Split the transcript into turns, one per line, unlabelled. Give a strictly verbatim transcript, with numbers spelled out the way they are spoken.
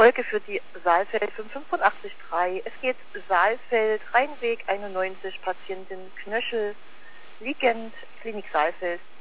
Folge für die Saalfeld fünfundachtzig Komma drei. Es geht Saalfeld, Rheinweg einundneunzig, Patientin Knöschel, liegend, Klinik Saalfeld,